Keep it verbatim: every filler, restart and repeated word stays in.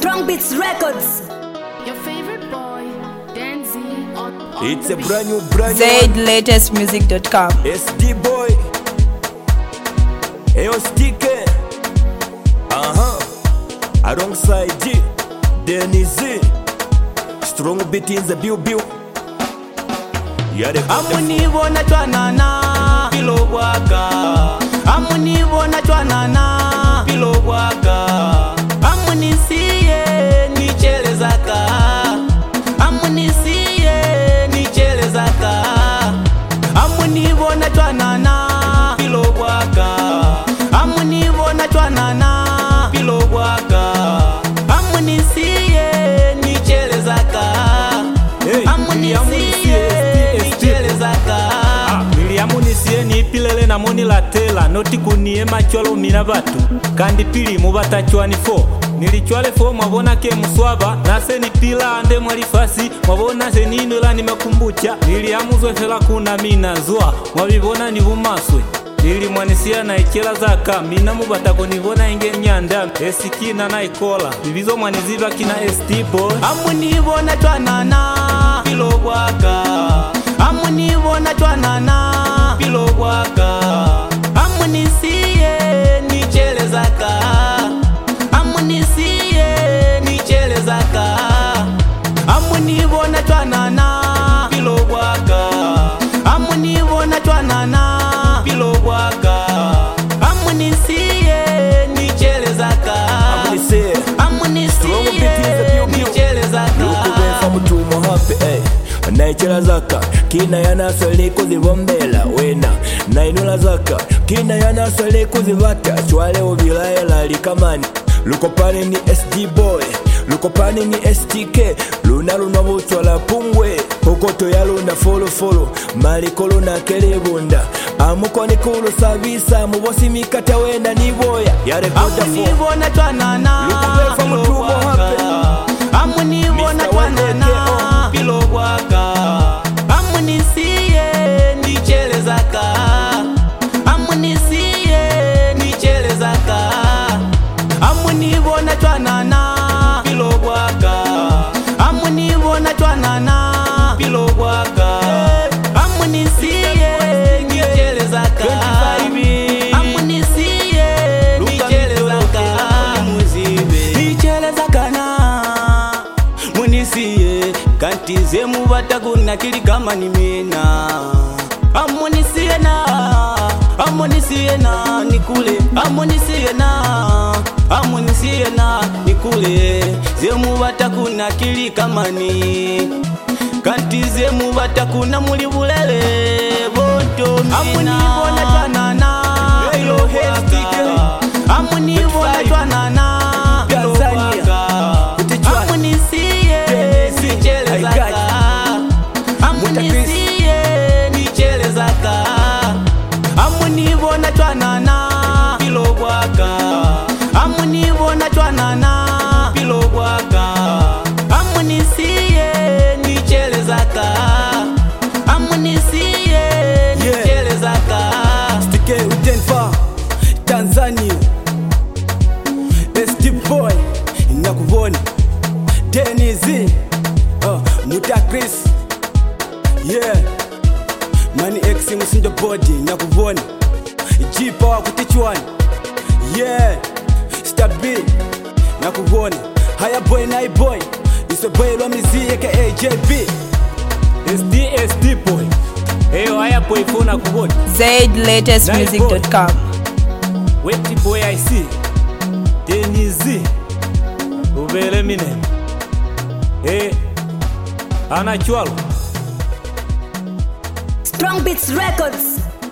Strong Beats Records. Your favorite boy, Denzi on, on It's the a beat. brand new, brand new zaid latest music dot com. S D boy. Ayo Sticky. Uh-huh. Alongside G. Dennis Z. Strong beat in the bill bill. Yeah, they got the amunibona twanana pilobwaka amunibona twanana pilobwaka amunisiye nichelezaka amunisiye nichelezaka amunibona twanana pilobwaka amunibona twanana pilobwaka amunisiye nichelezaka Hey, amunisiye miliamunisiye nipilele na moni la tela noti kunie machwalo mina batu kandi pili mubatachwani fo nilichwale fo mwabona ke muswaba nase nipila ande mwalifasi mwabona se ninula nimekumbucha niliamuzwe fela kuna mina zwa mwabibona ni bumaswe nili mwanisia na ichela zaka mina mubatako nibona inge nyanda esikina na ikola bibizo mwaniziba kina S T boy amunibona twanana pilobwaka amunibona twanana pilobwaka amunisiye nichelezaka amunisiye nichelezaka amunibona twanana pilobwaka amunibona twanana pilobwaka amunisiye nichelezaka Amunisiye. Strong beat in the bill bill. nichelezaka Lukubefa mutumo happy, eh. Naichela zaka kina yana swali kuzibombela wena nainula zaka kina yana swali kuzibata chwale ubilaela likamani lukopani ni S D boy lukopani ni S T K luna luna butwala pungwe kokoto ya luna follow follow malikolo na kelebunda amukoni kulu sabisa mubosi mikata wena niboya yare koda fo amunibona twanana Lukubefa mutumo happy. amunibona Mister twanana Wandeke, oh. pilobwaka amunisiye nichelezaka amunisiye nichelezaka amunibona twanana pilobwaka amunibona twanana pilobwaka amunisiye nichelezaka amunisiye nichelezaka nichelezakana munisiye kantize mubatakuna kili kama nimena amunisiye na amunisiye na nikule amunisiye na amunisiye na nikule ze mubatakuna kili kama ni kantize mubatakuna muli bulele bonto mina amunibona twanana yo hestike amunibona twanana Tanzania amunisiye nichelezaka amunisiye nichelezaka amunibona twanana pilobwaka amunibona twanana pilobwaka amunisiye nichelezaka amunisiye nichelezaka Sticky Utenfa Tanzania S T boy nakuvona Dennis uh, Muta Chris yeah Mani X musindo body nakuvona G power kutichwani yeah Star B nakuvona Haya boy na boy Iso boy lo mizi aka A J B S D S D boy eyo haya boy fona kubona zaid latest music dot com. Weti boy I see Dennis Z Ubele mine Eh Anachwalo Strong Beats Records.